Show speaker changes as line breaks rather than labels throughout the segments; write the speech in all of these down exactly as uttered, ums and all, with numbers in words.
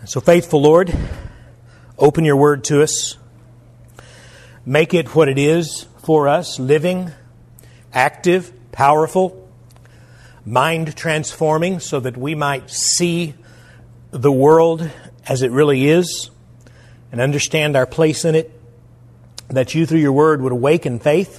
So, faithful Lord, open your word to us. Make it what it is for us, living, active, powerful, mind transforming, so that we might see the world as it really is and understand our place in it, that you through your word would awaken faith.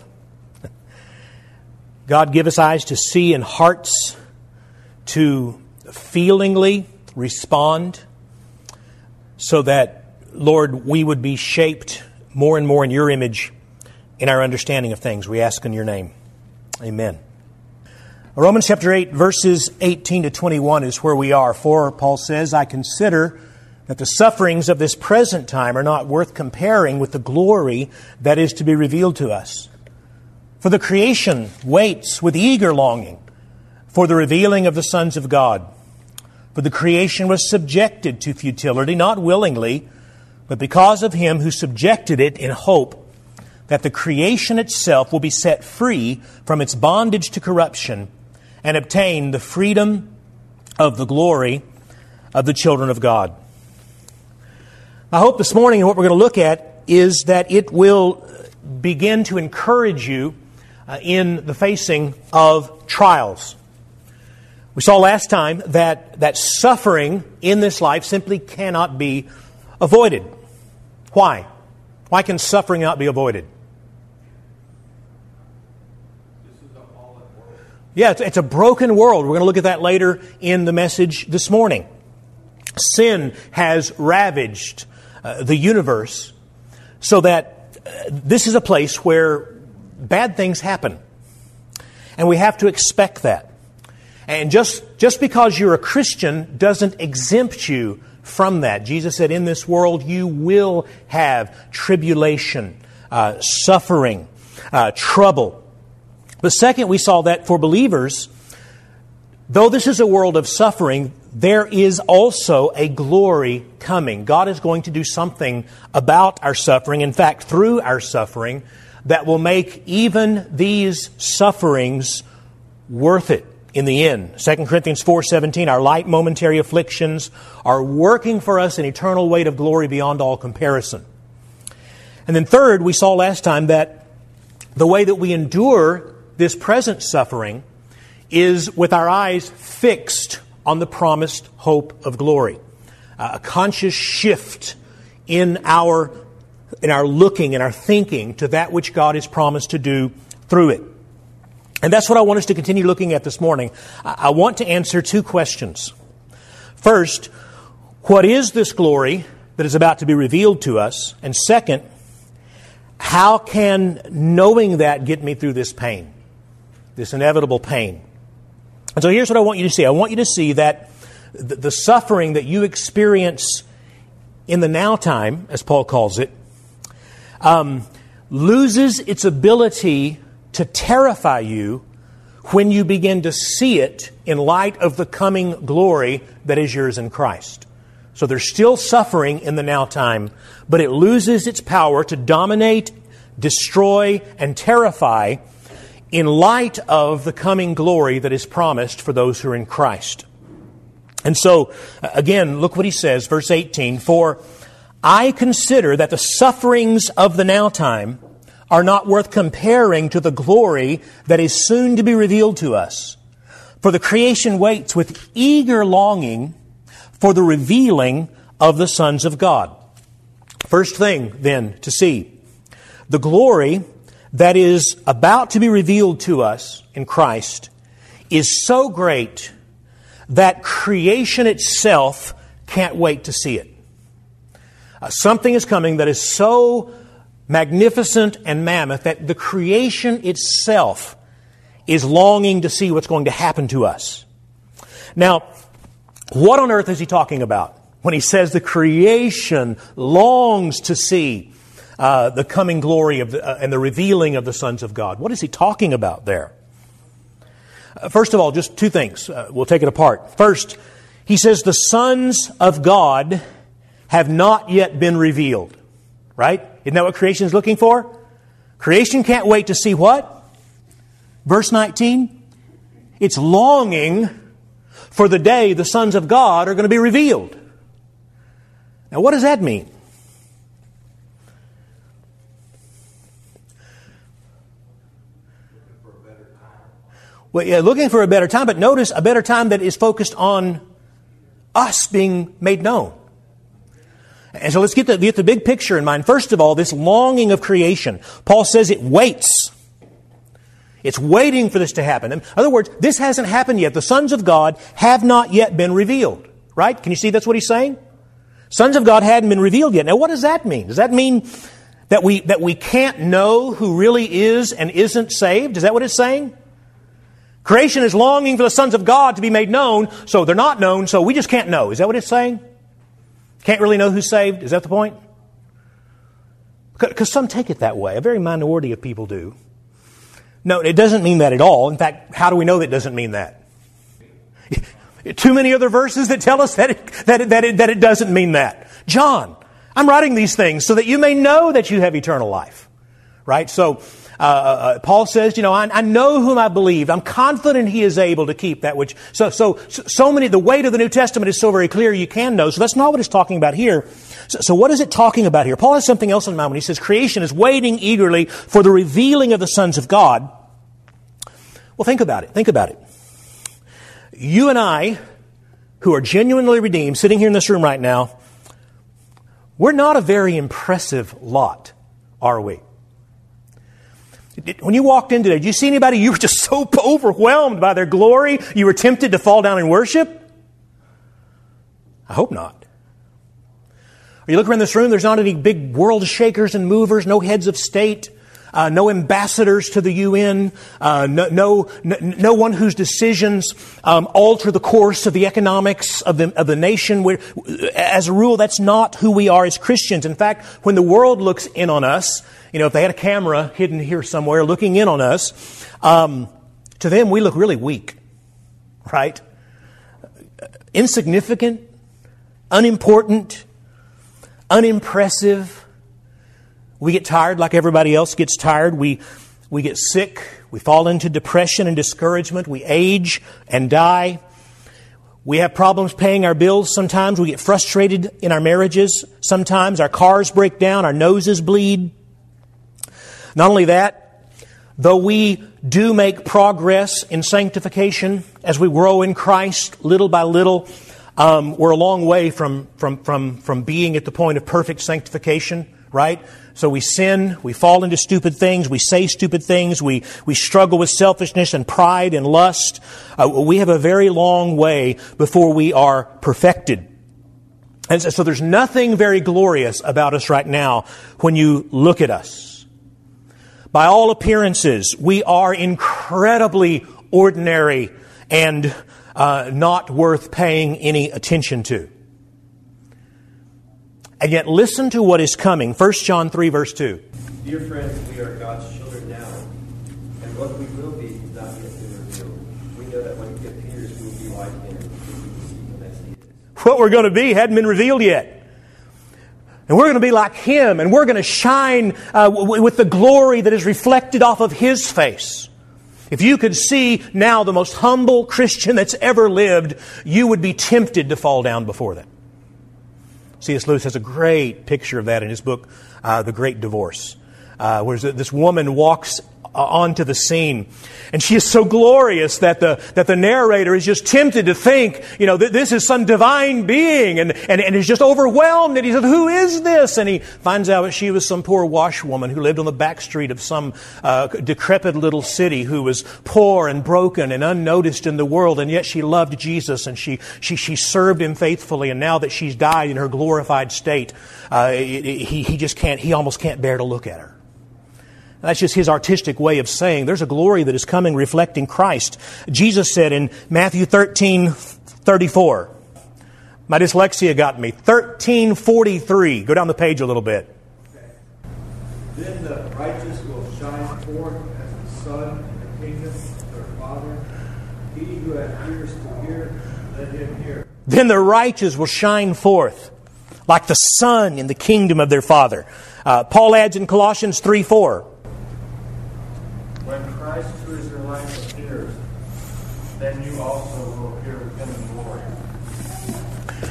God, give us eyes to see and hearts to feelingly respond, so that, Lord, we would be shaped more and more in your image in our understanding of things. We ask in your name. Amen. Romans chapter eight, verses eighteen to twenty-one is where we are. For, Paul says, I consider that the sufferings of this present time are not worth comparing with the glory that is to be revealed to us. For the creation waits with eager longing for the revealing of the sons of God. For the creation was subjected to futility, not willingly, but because of him who subjected it, in hope that the creation itself will be set free from its bondage to corruption and obtain the freedom of the glory of the children of God. I hope this morning what we're going to look at is that it will begin to encourage you uh, in the facing of trials. We saw last time that, that suffering in this life simply cannot be avoided. Why? Why can suffering not be avoided? Yeah, it's, it's a broken world. We're going to look at that later in the message this morning. Sin has ravaged uh, the universe, so that uh, this is a place where bad things happen. And we have to expect that. And just, just because you're a Christian doesn't exempt you from that. Jesus said, in this world you will have tribulation, uh, suffering, uh, trouble. But second, we saw that for believers, though this is a world of suffering, there is also a glory coming. God is going to do something about our suffering, in fact, through our suffering, that will make even these sufferings worth it in the end. Second Corinthians four seventeen, our light momentary afflictions are working for us an eternal weight of glory beyond all comparison. And then third, we saw last time that the way that we endure this present suffering is with our eyes fixed on the promised hope of glory. Uh, a conscious shift in our, in our looking and our thinking to that which God has promised to do through it. And that's what I want us to continue looking at this morning. I want to answer two questions. First, what is this glory that is about to be revealed to us? And second, how can knowing that get me through this pain, this inevitable pain? And so here's what I want you to see. I want you to see that the suffering that you experience in the now time, as Paul calls it, um, loses its ability to terrify you when you begin to see it in light of the coming glory that is yours in Christ. So there's still suffering in the now time, but it loses its power to dominate, destroy, and terrify in light of the coming glory that is promised for those who are in Christ. And so, again, look what he says, verse eighteen, for I consider that the sufferings of the now time are not worth comparing to the glory that is soon to be revealed to us. For the creation waits with eager longing for the revealing of the sons of God. First thing, then, to see, the glory that is about to be revealed to us in Christ is so great that creation itself can't wait to see it. Uh, something is coming that is so magnificent and mammoth that the creation itself is longing to see what's going to happen to us. Now, what on earth is he talking about when he says the creation longs to see uh, the coming glory of the, uh, and the revealing of the sons of God? What is he talking about there? Uh, first of all, just two things. Uh, we'll take it apart. First, he says the sons of God have not yet been revealed. Right? Isn't that what creation is looking for? Creation can't wait to see what? Verse nineteen. It's longing for the day the sons of God are going to be revealed. Now, what does that mean? Well, yeah, looking for a better time, but notice a better time that is focused on us being made known. And so let's get the, get the big picture in mind. First of all, this longing of creation. Paul says it waits. It's waiting for this to happen. In other words, this hasn't happened yet. The sons of God have not yet been revealed. Right? Can you see that's what he's saying? Sons of God hadn't been revealed yet. Now, what does that mean? Does that mean that we, that we can't know who really is and isn't saved? Is that what it's saying? Creation is longing for the sons of God to be made known, so they're not known, so we just can't know. Is that what it's saying? Can't really know who's saved? Is that the point? Because some take it that way. A very minority of people do. No, it doesn't mean that at all. In fact, how do we know that it doesn't mean that? Too many other verses that tell us that it, that it, that it, that it doesn't mean that. John, I'm writing these things so that you may know that you have eternal life. Right? So, Uh, uh, Paul says, you know, I, I know whom I believed. I'm confident he is able to keep that which... So, so, so many... The weight of the New Testament is so very clear you can know. So that's not what it's talking about here. So, so what is it talking about here? Paul has something else in mind when he says creation is waiting eagerly for the revealing of the sons of God. Well, think about it. Think about it. You and I, who are genuinely redeemed, sitting here in this room right now, we're not a very impressive lot, are we? When you walked in today, did you see anybody you were just so overwhelmed by their glory you were tempted to fall down and worship? I hope not. Or you look around this room, there's not any big world shakers and movers, no heads of state, uh, no ambassadors to the U N, uh, no, no, no one whose decisions um, alter the course of the economics of the, of the nation. We're, as a rule, that's not who we are as Christians. In fact, when the world looks in on us, you know, if they had a camera hidden here somewhere looking in on us, um, to them we look really weak, right? Insignificant, unimportant, unimpressive. We get tired like everybody else gets tired. We, we get sick. We fall into depression and discouragement. We age and die. We have problems paying our bills sometimes. We get frustrated in our marriages. Sometimes our cars break down. Our noses bleed. Not only that, though we do make progress in sanctification as we grow in Christ little by little, um, we're a long way from, from, from, from being at the point of perfect sanctification, right? So we sin, we fall into stupid things, we say stupid things, we, we struggle with selfishness and pride and lust. Uh, we have a very long way before we are perfected. And so, so there's nothing very glorious about us right now when you look at us. By all appearances, we are incredibly ordinary and uh, not worth paying any attention to. And yet listen to what is coming. First John three, verse two.
Dear friends, we are God's children now, and what we will be is not yet been revealed. We know that when He appears, we will be like Him, because we will see Him as He is.
What we're going to be hadn't been revealed yet. And we're going to be like Him, and we're going to shine uh, w- with the glory that is reflected off of His face. If you could see now the most humble Christian that's ever lived, you would be tempted to fall down before them. C S Lewis has a great picture of that in his book, uh, The Great Divorce, uh, where this woman walks onto the scene. And she is so glorious that the that the narrator is just tempted to think, you know, that this is some divine being, and, and, and is just overwhelmed. And he says, who is this? And he finds out that she was some poor washwoman who lived on the back street of some uh, decrepit little city, who was poor and broken and unnoticed in the world, and yet she loved Jesus, and she she she served Him faithfully. And now that she's died in her glorified state, uh, he he just can't he almost can't bear to look at her. That's just his artistic way of saying there's a glory that is coming reflecting Christ. Jesus said in Matthew thirteen thirty-four, my dyslexia got me, thirteen forty-three. Go down the page a little bit.
Okay. Then the righteous will shine forth as the sun in the kingdom of their Father. He who has ears to hear, let him hear.
Then the righteous will shine forth like the sun in the kingdom of their Father. Uh, Paul adds in Colossians three four,
when Christ, who is your life, appears, then you also will appear with Him in glory.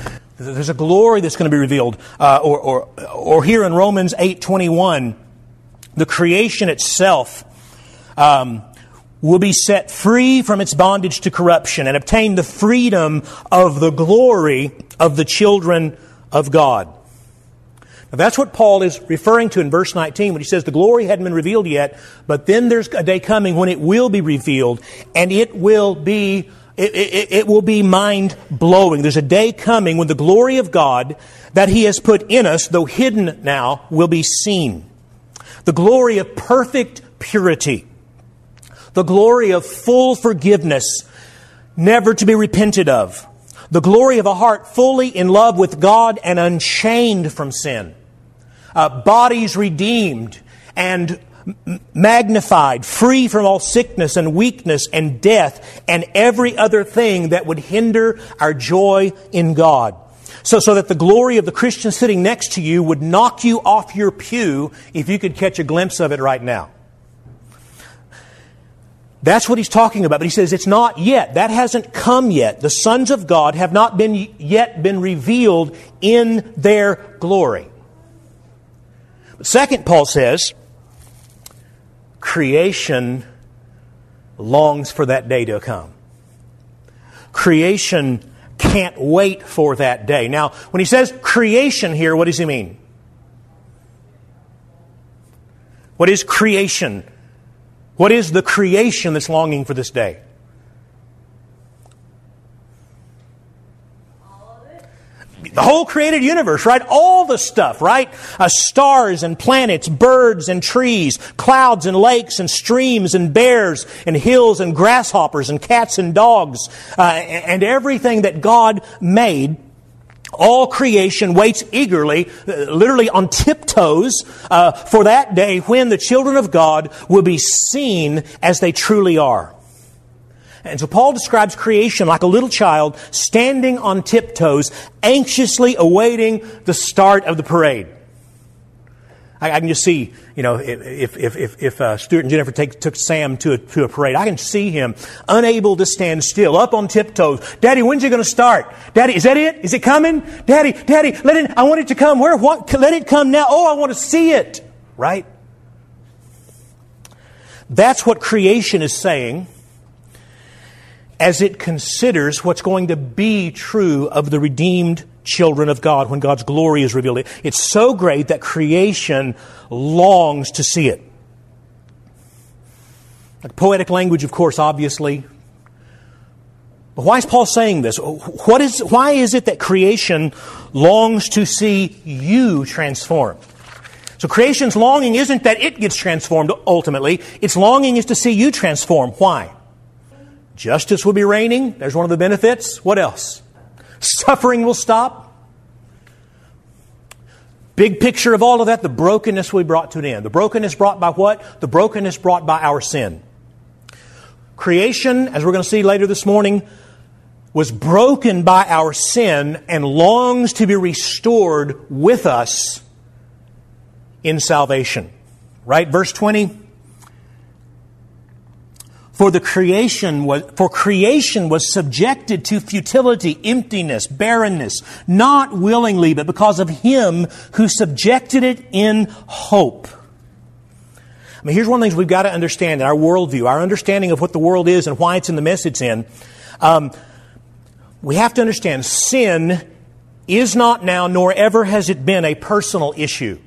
There's a glory that's going to be revealed. Uh, or, or, or here in Romans eight twenty-one, the creation itself um, will be set free from its bondage to corruption and obtain the freedom of the glory of the children of God. Now that's what Paul is referring to in verse nineteen when he says the glory hadn't been revealed yet, but then there's a day coming when it will be revealed, and it will be it, it, it will be mind-blowing. There's a day coming when the glory of God that He has put in us, though hidden now, will be seen. The glory of perfect purity. The glory of full forgiveness, never to be repented of. The glory of a heart fully in love with God and unchained from sin. Uh, bodies redeemed and m- magnified, free from all sickness and weakness and death and every other thing that would hinder our joy in God. So, so that the glory of the Christian sitting next to you would knock you off your pew if you could catch a glimpse of it right now. That's what he's talking about. But he says it's not yet. That hasn't come yet. The sons of God have not been yet been revealed in their glory. But second, Paul says, creation longs for that day to come. Creation can't wait for that day. Now, when he says creation here, what does he mean? What is creation? What is the creation that's longing for this day?
All of it.
The whole created universe, right? All the stuff, right? Uh, stars and planets, birds and trees, clouds and lakes and streams and bears and hills and grasshoppers and cats and dogs, uh, and everything that God made. All creation waits eagerly, literally on tiptoes, uh, for that day when the children of God will be seen as they truly are. And so Paul describes creation like a little child standing on tiptoes, anxiously awaiting the start of the parade. I, I can just see, you know, if if if, if uh, Stuart and Jennifer take, took Sam to a, to a parade, I can see him unable to stand still, up on tiptoes. Daddy, when's it going to start? Daddy, is that it? Is it coming? Daddy, Daddy, let it. I want it to come. Where? What? Let it come now. Oh, I want to see it. Right? That's what creation is saying as it considers what's going to be true of the redeemed children of God when God's glory is revealed. It's so great that creation longs to see it. Like poetic language, of course, obviously. But why is Paul saying this? What is, why is it that creation longs to see you transformed? So creation's longing isn't that it gets transformed ultimately. Its longing is to see you transformed. Why? Justice will be reigning. There's one of the benefits. What else? Suffering will stop. Big picture of all of that, the brokenness will be brought to an end. The brokenness brought by what? The brokenness brought by our sin. Creation, as we're going to see later this morning, was broken by our sin and longs to be restored with us in salvation. Right? Verse twenty. For the creation was, for creation was subjected to futility, emptiness, barrenness, not willingly, but because of Him who subjected it in hope. I mean, here's one of the things we've got to understand in our worldview, our understanding of what the world is and why it's in the mess it's in. Um, we have to understand sin is not now, nor ever has it been, a personal issue.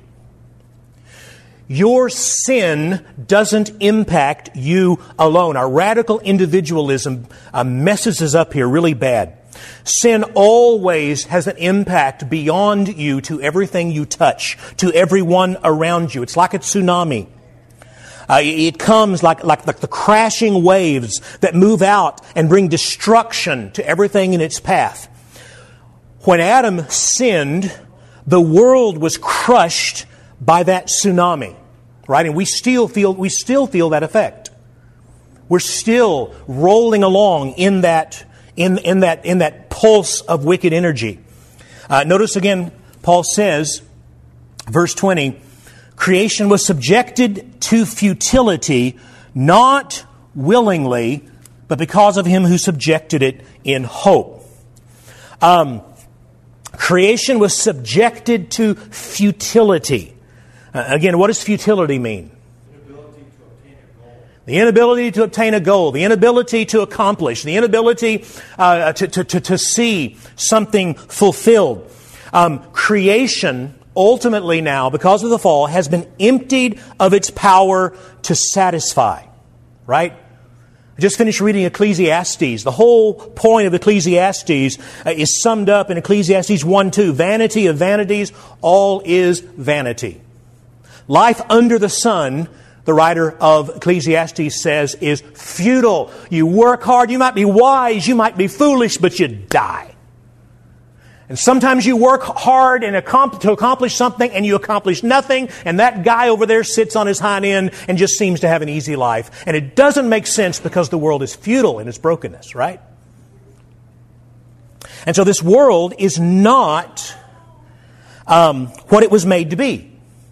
Your sin doesn't impact you alone. Our radical individualism uh, messes us up here really bad. Sin always has an impact beyond you to everything you touch, to everyone around you. It's like a tsunami. Uh, it comes like, like, like the crashing waves that move out and bring destruction to everything in its path. When Adam sinned, the world was crushed by that tsunami, right? And we still feel we still feel that effect. We're still rolling along in that in in that in that pulse of wicked energy. Uh, notice again, Paul says, verse twenty, creation was subjected to futility, not willingly, but because of Him who subjected it in hope. Um, Creation was subjected to futility. Uh, again, what does futility mean? The inability to obtain a goal, the inability to accomplish, the inability uh, to, to, to, to see something fulfilled. Um, creation, ultimately now, because of the fall, has been emptied of its power to satisfy. Right? I just finished reading Ecclesiastes. The whole point of Ecclesiastes uh, is summed up in Ecclesiastes one two. Vanity of vanities, all is vanity. Life under the sun, the writer of Ecclesiastes says, is futile. You work hard, you might be wise, you might be foolish, but you die. And sometimes you work hard and accom- to accomplish something and you accomplish nothing, and that guy over there sits on his hind end and just seems to have an easy life. And it doesn't make sense because the world is futile in its brokenness, right? And so this world is not um, what it was made to be.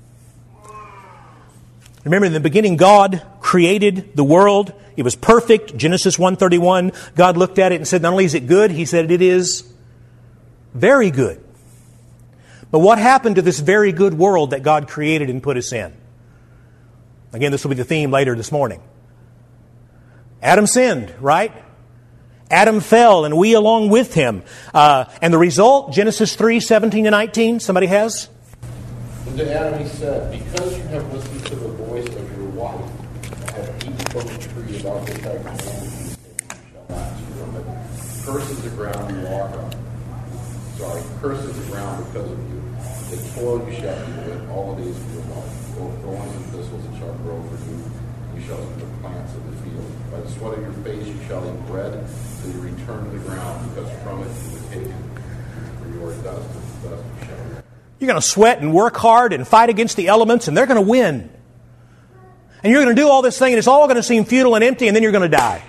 Remember, in the beginning, God created the world. It was perfect. Genesis one thirty-one, God looked at it and said, not only is it good, He said it is very good. But what happened to this very good world that God created and put us in? Again, this will be the theme later this morning. Adam sinned, right? Adam fell, and we along with him. Uh, and the result, Genesis three seventeen to nineteen, somebody has?
And to Adam he said, because you have listened to the voice of your wife, and have eaten from the tree about which I commanded you, you shall not eat from it. Cursed is the ground you walk on. Sorry, cursed is the ground because of you. In toil you shall eat of it all the days of your life. Both thorns and thistles it shall grow for you. You shall eat the plants of the field. By the sweat of your face you shall eat bread till you return to the ground, because from it you were taken. For you are dust, and dust you shall eat.
You're going to sweat and work hard and fight against the elements, and they're going to win. And you're going to do all this thing, and it's all going to seem futile and empty, and then you're going to die.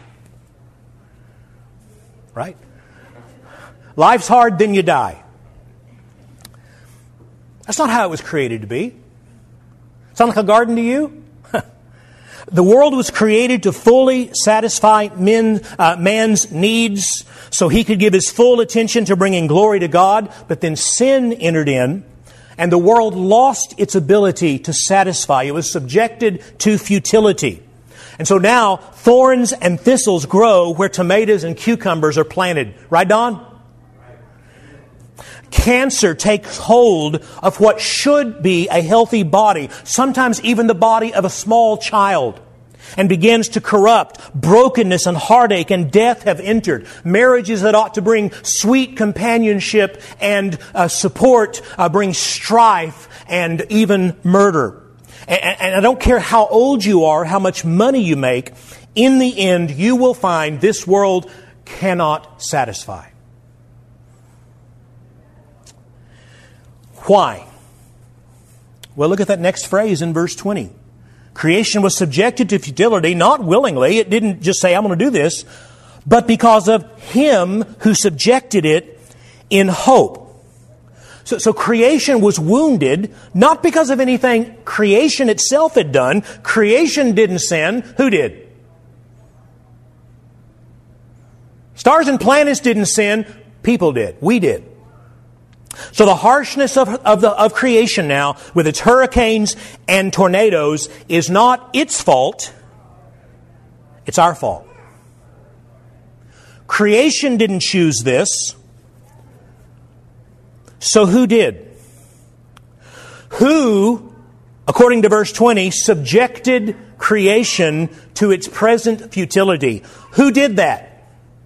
Right? Life's hard, then you die. That's not how it was created to be. Sound like a garden to you? The world was created to fully satisfy men, uh, man's needs so he could give his full attention to bringing glory to God. But then sin entered in, and the world lost its ability to satisfy. It was subjected to futility. And so now thorns and thistles grow where tomatoes and cucumbers are planted. Right, Don? Cancer takes hold of what should be a healthy body, sometimes even the body of a small child, and begins to corrupt. Brokenness and heartache and death have entered. Marriages that ought to bring sweet companionship and uh, support uh, bring strife and even murder. And, and I don't care how old you are, how much money you make, in the end you will find this world cannot satisfy. Why? Well, look at that next phrase in verse twenty. Creation was subjected to futility, not willingly. It didn't just say, I'm going to do this, but because of Him who subjected it in hope. So, so creation was wounded, not because of anything creation itself had done. Creation didn't sin. Who did? Stars and planets didn't sin. People did. We did. So the harshness of, of, the, of creation now, with its hurricanes and tornadoes, is not its fault. It's our fault. Creation didn't choose this. So who did? Who, according to verse twenty, subjected creation to its present futility? Who did that?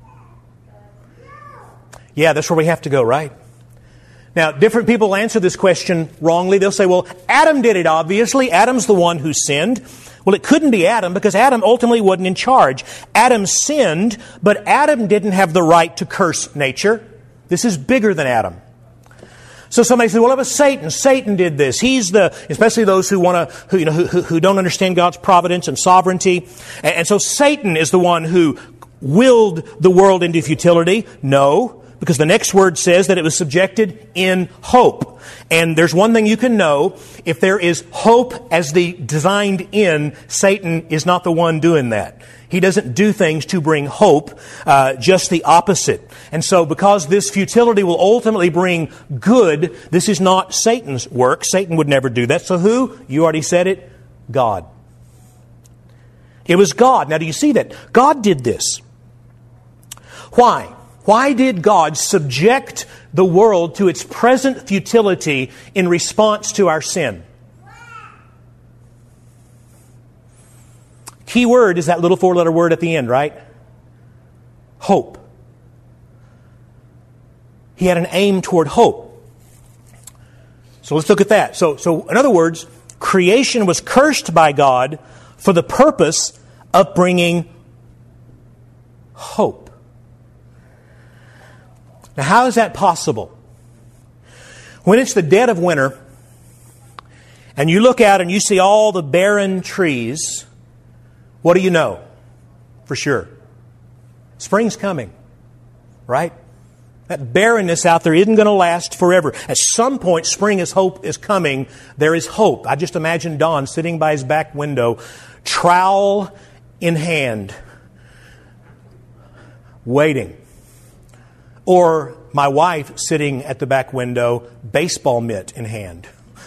Yeah, that's where we have to go, right? Now, different people answer this question wrongly. They'll say, well, Adam did it, obviously. Adam's the one who sinned. Well, it couldn't be Adam because Adam ultimately wasn't in charge. Adam sinned, but Adam didn't have the right to curse nature. This is bigger than Adam. So somebody says, well, it was Satan. Satan did this. He's the, especially those who want to, who, you know, who, who don't understand God's providence and sovereignty. And, and so Satan is the one who willed the world into futility. No. Because the next word says that it was subjected in hope. And there's one thing you can know. If there is hope as the designed end, Satan is not the one doing that. He doesn't do things to bring hope, uh, just the opposite. And so because this futility will ultimately bring good, this is not Satan's work. Satan would never do that. So who? You already said it. God. It was God. Now do you see that? God did this. Why? Why did God subject the world to its present futility in response to our sin? Key word is that little four-letter word at the end, right? Hope. He had an aim toward hope. So let's look at that. So, so in other words, creation was cursed by God for the purpose of bringing hope. Now, how is that possible? When it's the dead of winter, and you look out and you see all the barren trees, what do you know for sure? Spring's coming, right? That barrenness out there isn't going to last forever. At some point, spring is hope is coming. There is hope. I just imagine Don sitting by his back window, trowel in hand, waiting. Or my wife sitting at the back window, baseball mitt in hand,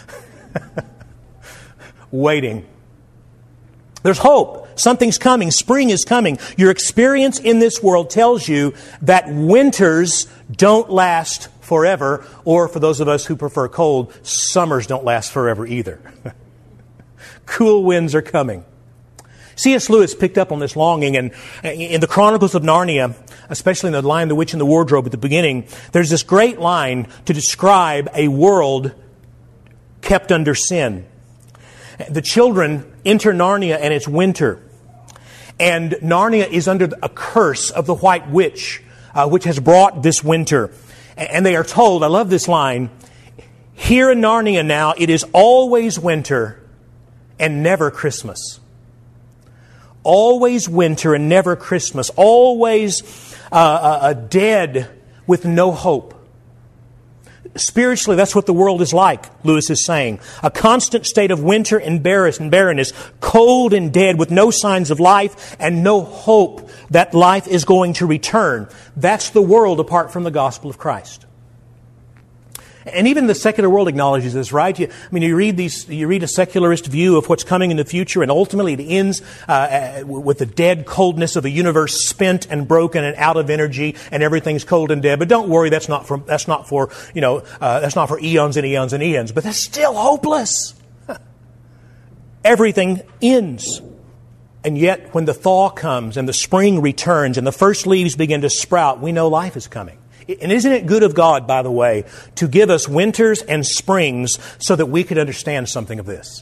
waiting. There's hope. Something's coming. Spring is coming. Your experience in this world tells you that winters don't last forever, or for those of us who prefer cold, summers don't last forever either. Cool winds are coming. C S Lewis picked up on this longing, and in the Chronicles of Narnia, especially in the Lion, the Witch, and the Wardrobe at the beginning, there's this great line to describe a world kept under sin. The children enter Narnia and it's winter. And Narnia is under a curse of the White Witch, uh, which has brought this winter. And they are told, I love this line, here in Narnia now, it is always winter and never Christmas. Always winter and never Christmas. Always uh, a dead with no hope. Spiritually, that's what the world is like, Lewis is saying. A constant state of winter and barrenness, cold and dead with no signs of life and no hope that life is going to return. That's the world apart from the gospel of Christ. And even the secular world acknowledges this, right? You, I mean, you read these, you read a secularist view of what's coming in the future, and ultimately it ends uh, with the dead coldness of a universe spent and broken and out of energy, and everything's cold and dead. But don't worry, that's not for that's not for you know uh, that's not for eons and eons and eons. But that's still hopeless. Everything ends. And yet, when the thaw comes and the spring returns and the first leaves begin to sprout, we know life is coming. And isn't it good of God, by the way, to give us winters and springs so that we could understand something of this?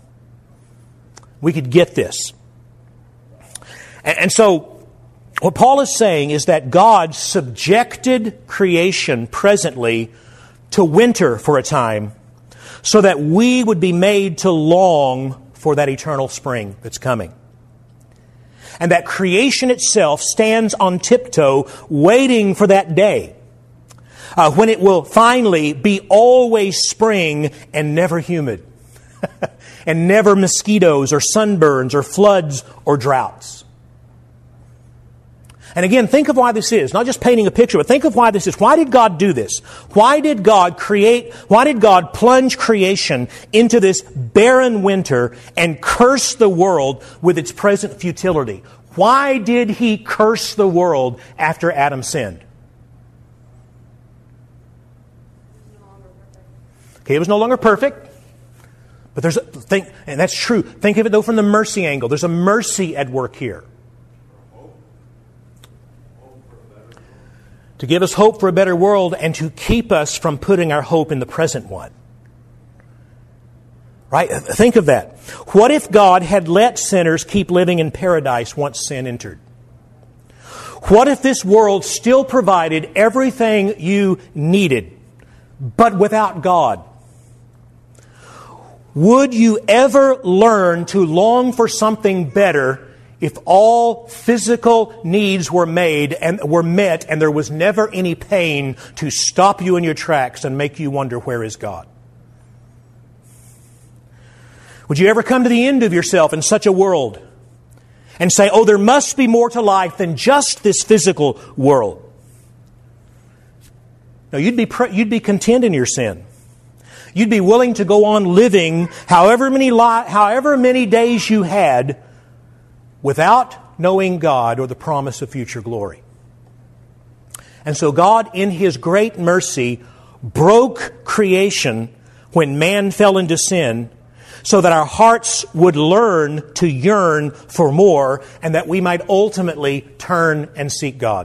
We could get this. And so, what Paul is saying is that God subjected creation presently to winter for a time so that we would be made to long for that eternal spring that's coming. And that creation itself stands on tiptoe waiting for that day uh, when it will finally be always spring and never humid and never mosquitoes or sunburns or floods or droughts. And again, think of why this is. Not just painting a picture, but think of why this is. Why did God do this? Why did God create, why did God plunge creation into this barren winter and curse the world with its present futility? Why did He curse the world after Adam sinned? Okay, it was no longer perfect. But there's a think, and that's true. Think of it though from the mercy angle. There's a mercy at work here. To give us hope for a better world and to keep us from putting our hope in the present one. Right? Think of that. What if God had let sinners keep living in paradise once sin entered? What if this world still provided everything you needed, but without God? Would you ever learn to long for something better if all physical needs were made and were met and there was never any pain to stop you in your tracks and make you wonder, where is God? Would you ever come to the end of yourself in such a world and say, oh, there must be more to life than just this physical world? No, you'd be, you'd be content in your sin. You'd be willing to go on living however many, li- however many days you had without knowing God or the promise of future glory. And so God, in His great mercy, broke creation when man fell into sin, so that our hearts would learn to yearn for more, and that we might ultimately turn and seek God.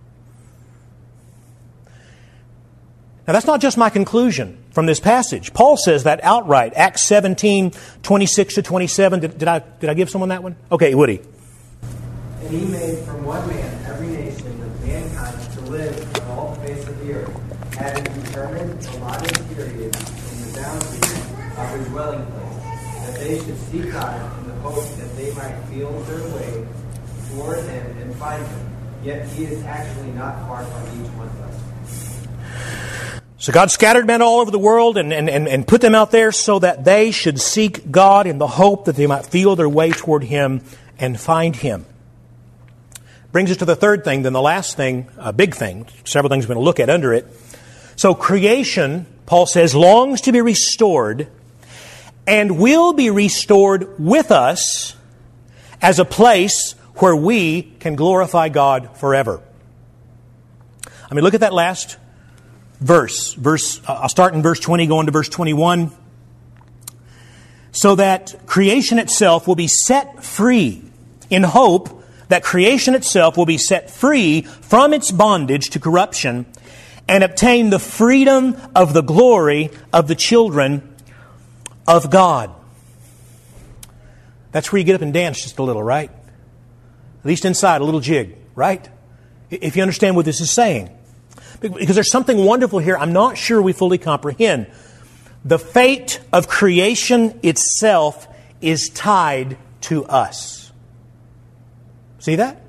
Now, that's not just my conclusion from this passage. Paul says that outright. Acts seventeen, twenty-six to twenty-seven. Did, did I did I give someone that one? Okay, Woody.
And He made from one man every nation of mankind to live on all the face of the earth, having determined allotted periods in the boundaries of His dwelling place, that they should seek God in the hope that they might feel their way toward Him and find Him. Yet He is actually not far from each one of us.
So God scattered men all over the world and, and, and, and put them out there so that they should seek God in the hope that they might feel their way toward Him and find Him. Brings us to the third thing, then the last thing, a big thing, several things we're going to look at under it. So creation, Paul says, longs to be restored and will be restored with us as a place where we can glorify God forever. I mean, look at that last verse. Verse. Uh, I'll start in verse twenty, go into verse twenty-one. So that creation itself will be set free, in hope that creation itself will be set free from its bondage to corruption and obtain the freedom of the glory of the children of God. That's where you get up and dance just a little, right? At least inside, a little jig, right? If you understand what this is saying. Because there's something wonderful here I'm not sure we fully comprehend. The fate of creation itself is tied to us. See that?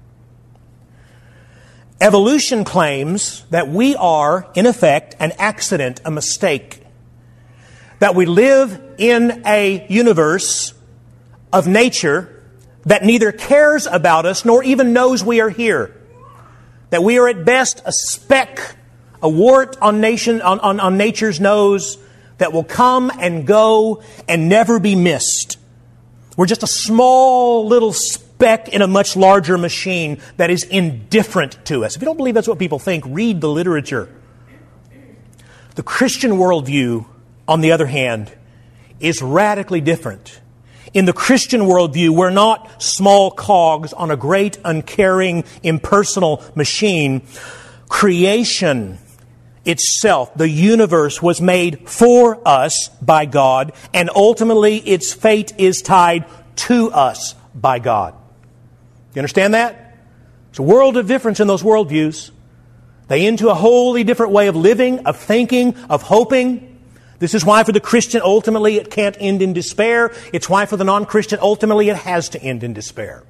Evolution claims that we are, in effect, an accident, a mistake. That we live in a universe of nature that neither cares about us nor even knows we are here. That we are at best a speck, a wart on, nation, on, on, on nature's nose that will come and go and never be missed. We're just a small little speck in a much larger machine that is indifferent to us. If you don't believe that's what people think, read the literature. The Christian worldview, on the other hand, is radically different. In the Christian worldview, we're not small cogs on a great, uncaring, impersonal machine. Creation itself, the universe, was made for us by God, and ultimately its fate is tied to us by God. You understand that? There's a world of difference in those worldviews. They end to a wholly different way of living, of thinking, of hoping. This is why for the Christian, ultimately, it can't end in despair. It's why for the non-Christian, ultimately, it has to end in despair.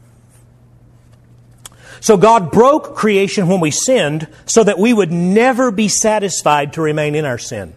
So God broke creation when we sinned so that we would never be satisfied to remain in our sin.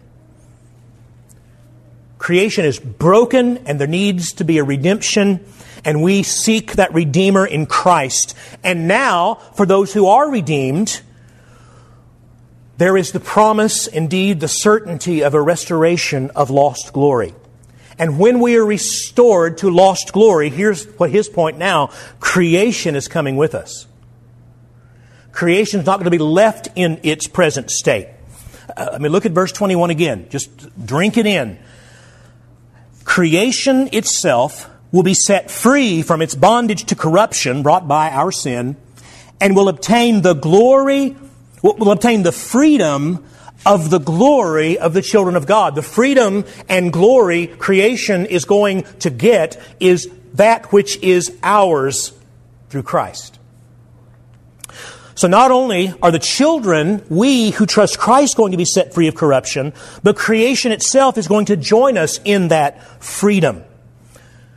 Creation is broken and there needs to be a redemption, and we seek that Redeemer in Christ. And now, for those who are redeemed, there is the promise, indeed the certainty of a restoration of lost glory. And when we are restored to lost glory, here's what his point now, creation is coming with us. Creation is not going to be left in its present state. Uh, I mean, look at verse twenty-one again. Just drink it in. Creation itself will be set free from its bondage to corruption brought by our sin, and will obtain the glory will obtain the freedom of the glory of the children of God. The freedom and glory creation is going to get is that which is ours through Christ. So not only are the children, we who trust Christ, going to be set free of corruption, but creation itself is going to join us in that freedom.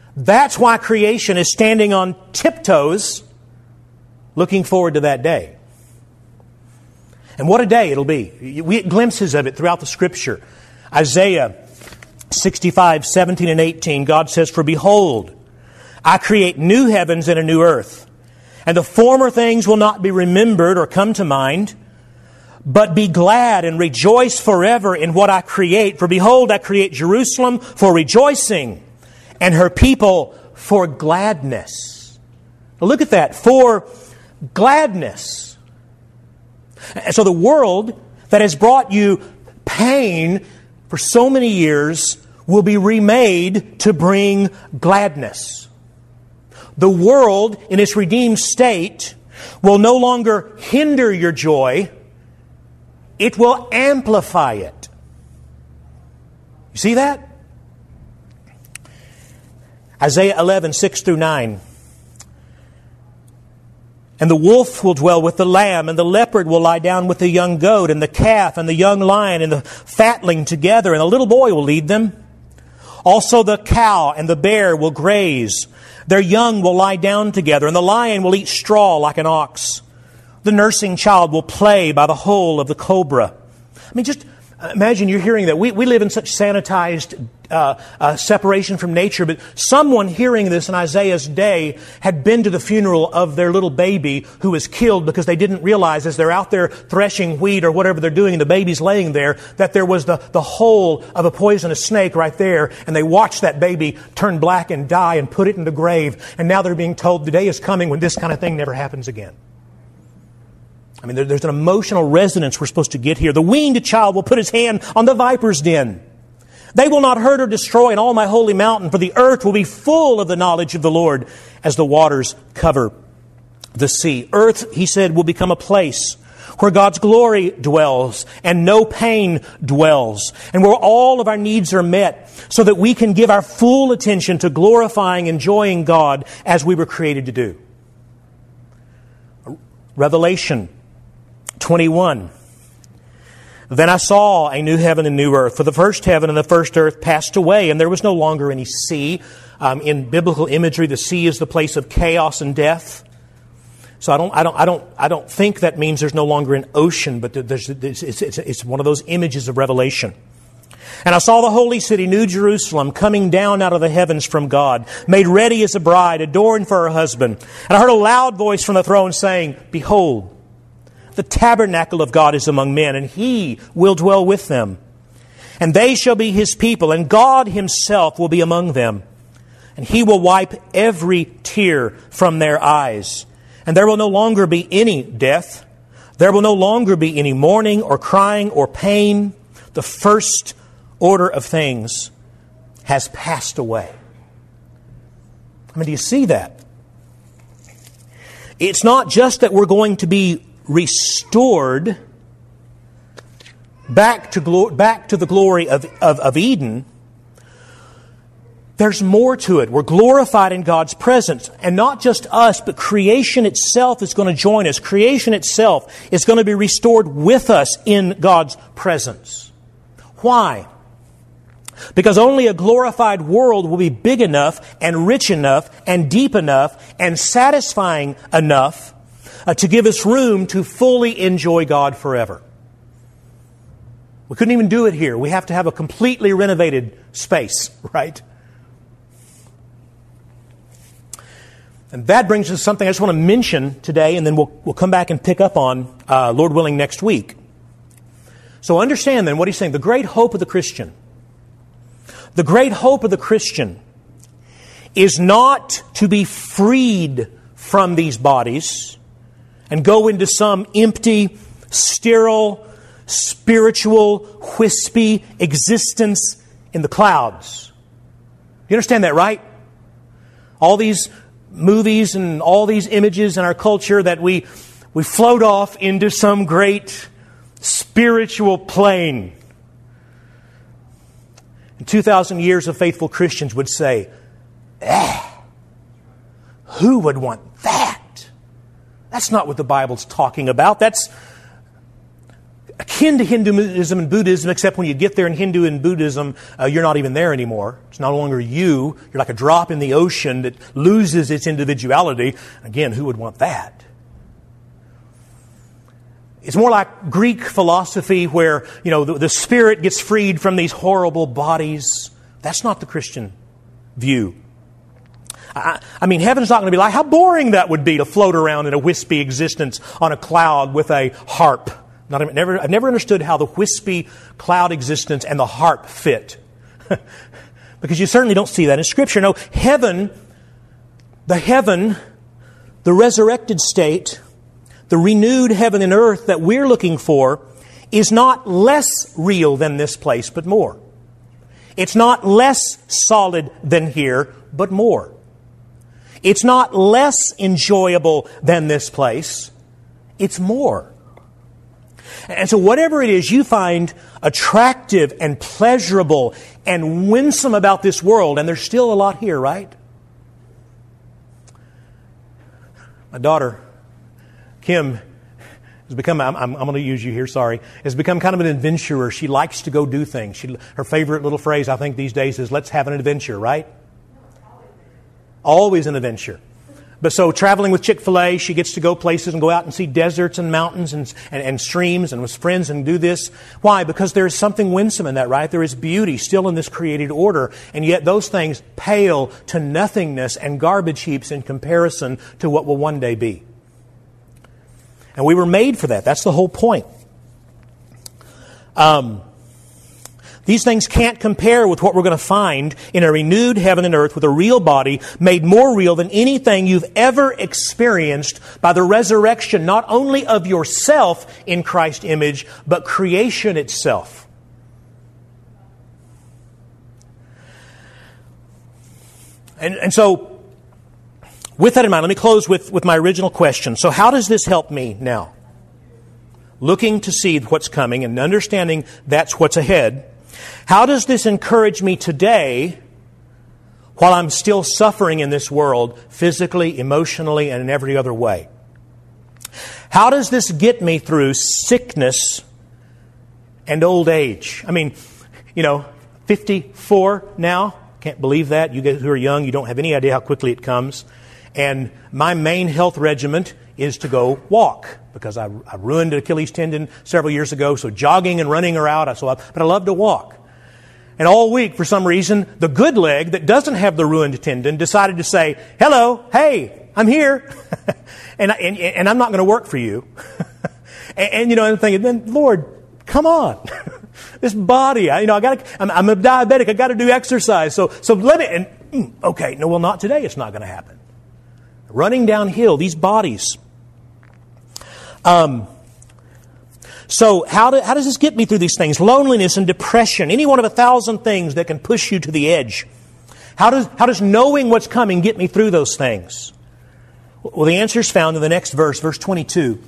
That's why creation is standing on tiptoes, looking forward to that day. And what a day it'll be. We get glimpses of it throughout the Scripture. Isaiah sixty-five, seventeen and eighteen, God says, "For behold, I create new heavens and a new earth, and the former things will not be remembered or come to mind, but be glad and rejoice forever in what I create. For behold, I create Jerusalem for rejoicing, and her people for gladness." Now look at that, for gladness. And so the world that has brought you pain for so many years will be remade to bring gladness. The world in its redeemed state will no longer hinder your joy. It will amplify it. You see that? Isaiah eleven, six through nine. "And the wolf will dwell with the lamb, and the leopard will lie down with the young goat, and the calf and the young lion and the fatling together, and a little boy will lead them. Also the cow and the bear will graze. Their young will lie down together, and the lion will eat straw like an ox. The nursing child will play by the hole of the cobra." I mean, just imagine you're hearing that. We, we live in such sanitized uh, uh, separation from nature, but someone hearing this in Isaiah's day had been to the funeral of their little baby who was killed because they didn't realize as they're out there threshing wheat or whatever they're doing and the baby's laying there that there was the, the hole of a poisonous snake right there, and they watched that baby turn black and die and put it in the grave, and now they're being told the day is coming when this kind of thing never happens again. I mean, there, there's an emotional resonance we're supposed to get here. "The weaned child will put his hand on the viper's den. They will not hurt or destroy in all my holy mountain, for the earth will be full of the knowledge of the Lord as the waters cover the sea." Earth, he said, will become a place where God's glory dwells and no pain dwells, and where all of our needs are met so that we can give our full attention to glorifying and enjoying God as we were created to do. Revelation twenty-one. "Then I saw a new heaven and new earth, for the first heaven and the first earth passed away, and there was no longer any sea." Um, in biblical imagery, the sea is the place of chaos and death. So I don't, I don't, I don't, I don't think that means there's no longer an ocean, but there's, it's, it's, it's one of those images of Revelation. "And I saw the holy city, New Jerusalem, coming down out of the heavens from God, made ready as a bride, adorned for her husband. And I heard a loud voice from the throne saying, 'Behold, the tabernacle of God is among men, and He will dwell with them. And they shall be His people, and God Himself will be among them. And He will wipe every tear from their eyes. And there will no longer be any death. There will no longer be any mourning or crying or pain. The first order of things has passed away.'" I mean, do you see that? It's not just that we're going to be restored back to glo- back to the glory of, of, of Eden. There's more to it. We're glorified in God's presence. And not just us, but creation itself is going to join us. Creation itself is going to be restored with us in God's presence. Why? Because only a glorified world will be big enough and rich enough and deep enough and satisfying enough uh, to give us room to fully enjoy God forever. We couldn't even do it here. We have to have a completely renovated space, right? And that brings us to something I just want to mention today, and then we'll, we'll come back and pick up on, uh, Lord willing, next week. So understand then what he's saying. The great hope of the Christian. The great hope of the Christian is not to be freed from these bodies and go into some empty, sterile, spiritual, wispy existence in the clouds. You understand that, right? All these movies and all these images in our culture that we we float off into some great spiritual plane. And two thousand years of faithful Christians would say, eh, who would want that? That's not what the Bible's talking about. That's akin to Hinduism and Buddhism, except when you get there in Hindu and Buddhism, uh, you're not even there anymore. It's no longer you. You're like a drop in the ocean that loses its individuality. Again, who would want that? It's more like Greek philosophy where, you know, the, the spirit gets freed from these horrible bodies. That's not the Christian view. I, I mean, heaven's not going to be like, how boring that would be to float around in a wispy existence on a cloud with a harp. Not, I've, never, I've never understood how the wispy cloud existence and the harp fit. Because you certainly don't see that in Scripture. No, heaven, the heaven, the resurrected state, the renewed heaven and earth that we're looking for is not less real than this place, but more. It's not less solid than here, but more. It's not less enjoyable than this place. It's more. And so whatever it is you find attractive and pleasurable and winsome about this world, and there's still a lot here, right? My daughter, Kim, has become, I'm, I'm, I'm going to use you here, sorry, has become kind of an adventurer. She likes to go do things. She, her favorite little phrase, I think, these days is, let's have an adventure, right? Always an adventure. But so traveling with Chick-fil-A, she gets to go places and go out and see deserts and mountains and, and, and streams and with friends and do this. Why? Because there is something winsome in that, right? There is beauty still in this created order. And yet those things pale to nothingness and garbage heaps in comparison to what will one day be. And we were made for that. That's the whole point. Um... These things can't compare with what we're going to find in a renewed heaven and earth with a real body made more real than anything you've ever experienced by the resurrection, not only of yourself in Christ's image, but creation itself. And, and so, with that in mind, let me close with, with my original question. So how does this help me now? Looking to see what's coming and understanding that's what's ahead. How does this encourage me today while I'm still suffering in this world, physically, emotionally, and in every other way? How does this get me through sickness and old age? I mean, you know, fifty-four now. Can't believe that. You guys who are young, you don't have any idea how quickly it comes. And my main health regimen is to go walk, because I, I ruined an Achilles tendon several years ago, so jogging and running are out. So I, but I love to walk. And all week, for some reason, the good leg that doesn't have the ruined tendon decided to say, hello, hey, I'm here. and, and, and I'm not going to work for you. and, and, you know, I'm thinking, then, Lord, come on. This body, I, you know, I got I'm, I'm a diabetic. I got to do exercise. So, so let me, and, okay, no, well, not today. It's not going to happen. Running downhill, these bodies. Um, so how, do, how does this get me through these things? Loneliness and depression, any one of a thousand things that can push you to the edge. How does, how does knowing what's coming get me through those things? Well, the answer is found in the next verse, verse twenty-two.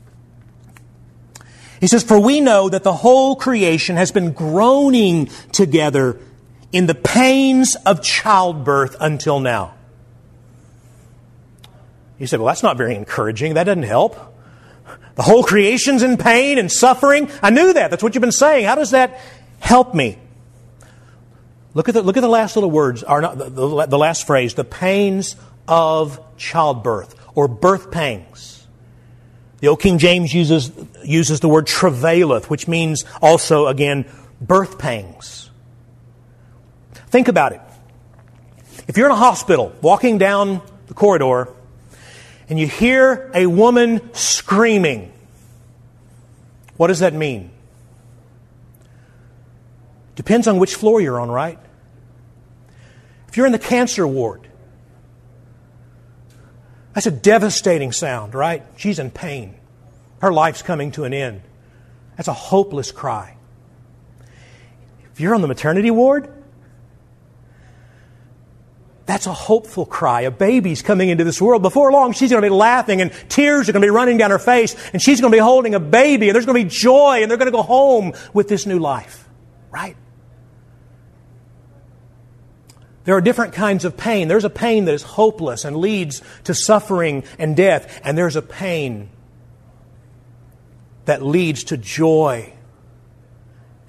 He says, for we know that the whole creation has been groaning together in the pains of childbirth until now. You said, well, that's not very encouraging. That doesn't help. The whole creation's in pain and suffering. I knew that. That's what you've been saying. How does that help me? Look at the, look at the last little words, or not, the, the, the last phrase, the pains of childbirth, or birth pangs. The old King James uses, uses the word travaileth, which means also, again, birth pangs. Think about it. If you're in a hospital, walking down the corridor, and you hear a woman screaming, what does that mean? Depends on which floor you're on, right? If you're in the cancer ward, that's a devastating sound, right? She's in pain. Her life's coming to an end. That's a hopeless cry. If you're on the maternity ward, that's a hopeful cry. A baby's coming into this world. Before long, she's going to be laughing and tears are going to be running down her face. And she's going to be holding a baby and there's going to be joy and they're going to go home with this new life. Right? There are different kinds of pain. There's a pain that is hopeless and leads to suffering and death. And there's a pain that leads to joy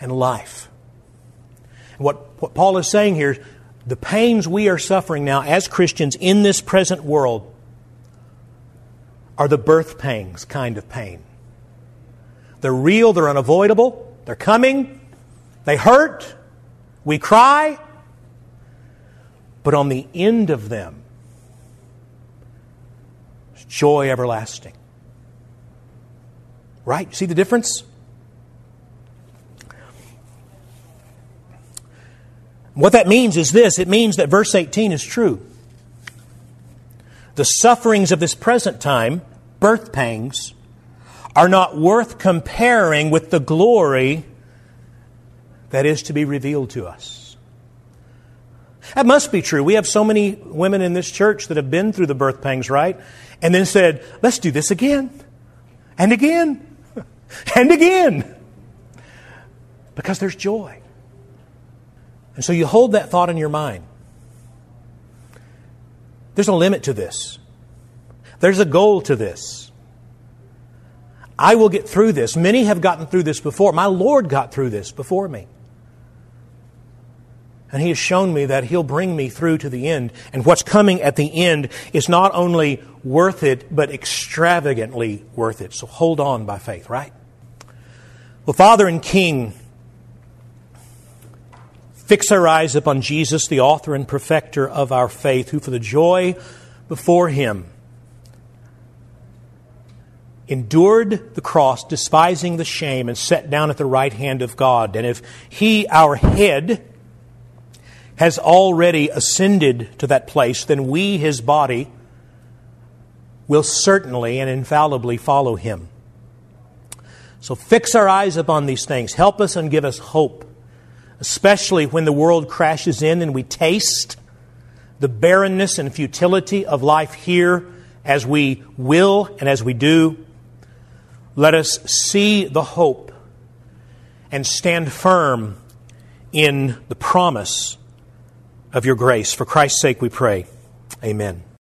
and life. What, what Paul is saying here, the pains we are suffering now as Christians in this present world are the birth pangs kind of pain. They're real, they're unavoidable, they're coming, they hurt, we cry, but on the end of them, is joy everlasting. Right? You see the difference? What that means is this. It means that verse eighteen is true. The sufferings of this present time, birth pangs, are not worth comparing with the glory that is to be revealed to us. That must be true. We have so many women in this church that have been through the birth pangs, right? And then said, let's do this again, and again, and again. Because there's joy. And so you hold that thought in your mind. There's a limit to this. There's a goal to this. I will get through this. Many have gotten through this before. My Lord got through this before me. And He has shown me that He'll bring me through to the end. And what's coming at the end is not only worth it, but extravagantly worth it. So hold on by faith, right? Well, Father and King, fix our eyes upon Jesus, the author and perfecter of our faith, who for the joy before Him endured the cross, despising the shame, and sat down at the right hand of God. And if He, our head, has already ascended to that place, then we, His body, will certainly and infallibly follow Him. So fix our eyes upon these things. Help us and give us hope, especially when the world crashes in and we taste the barrenness and futility of life here as we will and as we do. Let us see the hope and stand firm in the promise of Your grace. For Christ's sake we pray. Amen.